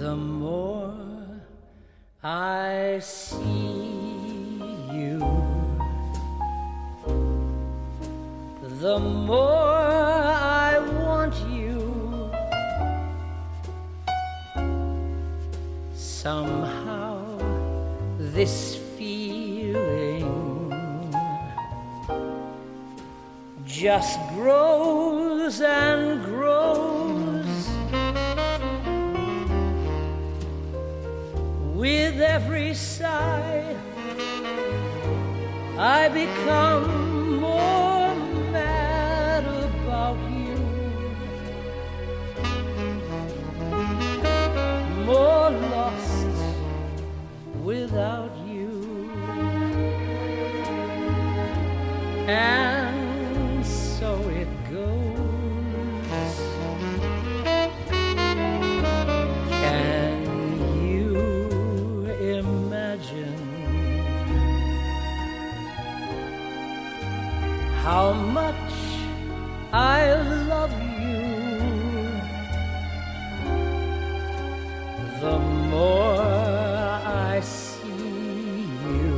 The more I see you, the more I want you. Somehow this feeling just grows and grows. With every sigh, I become more mad about you, more lost without you. And so it goes. Can you imagine how much I love you? The more I see you,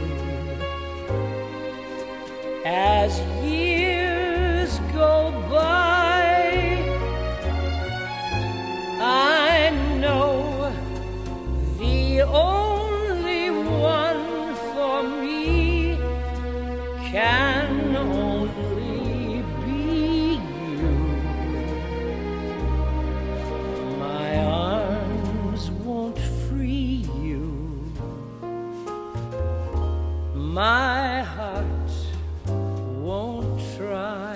as years go by, I know the only one for me can only be you. My arms won't free you. My heart won't try.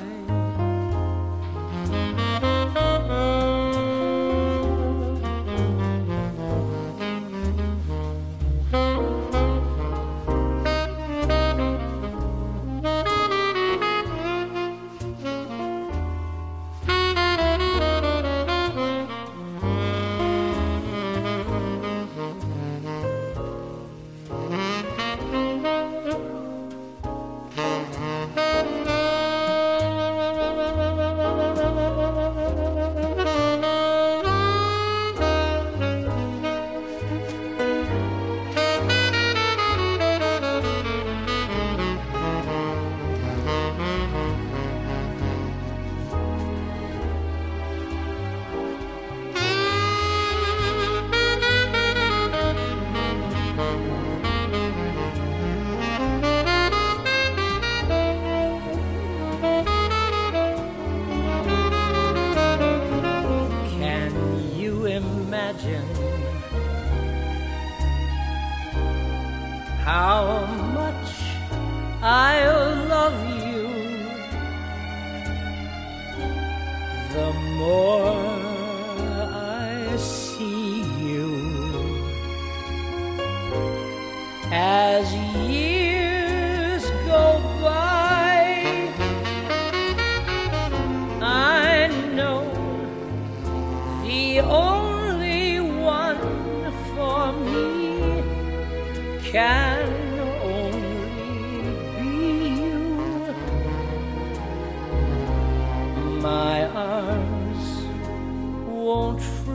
Imagine how much I love you. The more I see you, as years go by, I know the only one for me can only be you. My arms won't